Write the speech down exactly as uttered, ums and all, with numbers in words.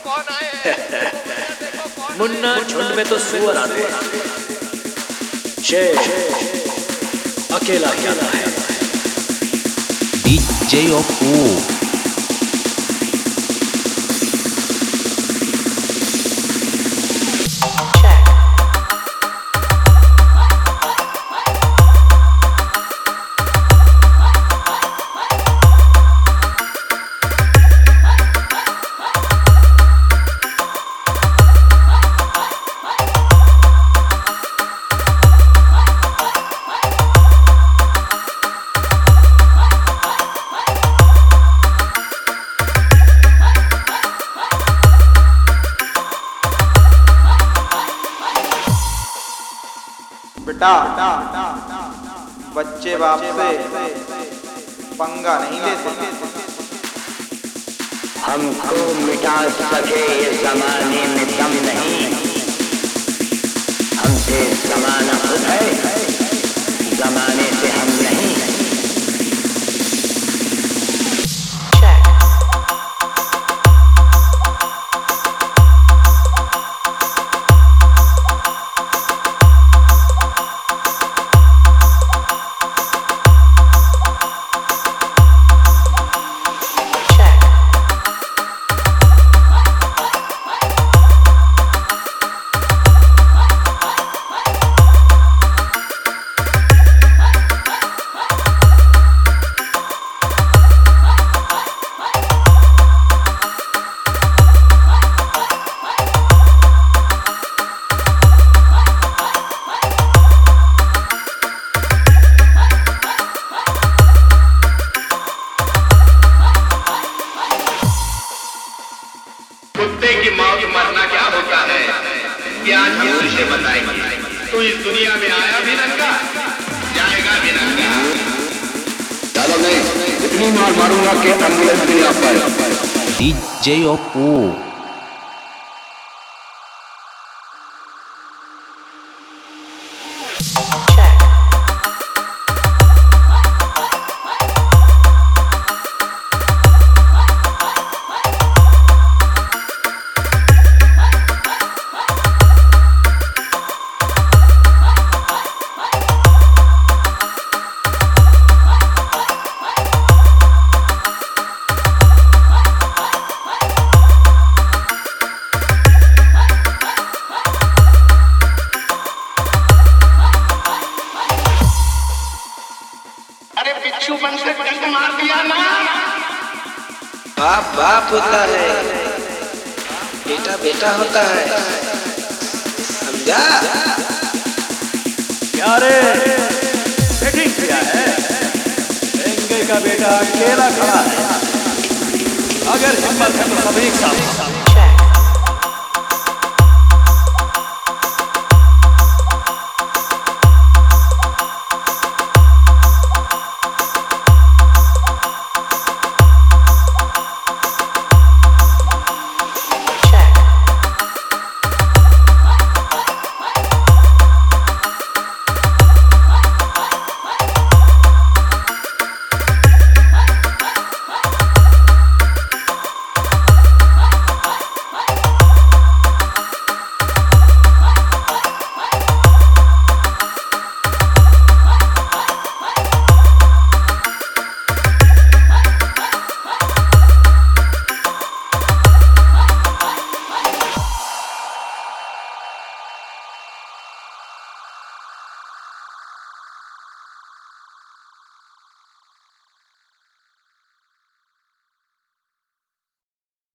मुन्ना झुंड में तो सुअर आते हैं, शेर अकेला ही आता है। डीजे ओप्पो बेटा बच्चे बाप से पंगा नहीं लेते। हमको मिटा सके ये जमाने में दम नहीं, हमसे जमाना खुद है, जमाने से हम नहीं। कुत्ते की मौत मरना क्या होता है, क्या आज हम तुझे बताएंगे। तू इस दुनिया में आया भी नंगा, जाएगा भी नंगा। ज्यादा नहीं, इतनी मार मारूंगा कि एम्बुलेंस नहीं आ पाए। डीजे ओप्पो अरे बिच्छू बन से डंक मार दिया ना। बाप बाप होता है, बेटा बेटा होता है, समझा? प्यारे सेटिंग किया है, एंगे का बेटा अकेला खड़ा है। अगर हिम्मत है तो सब एक साथ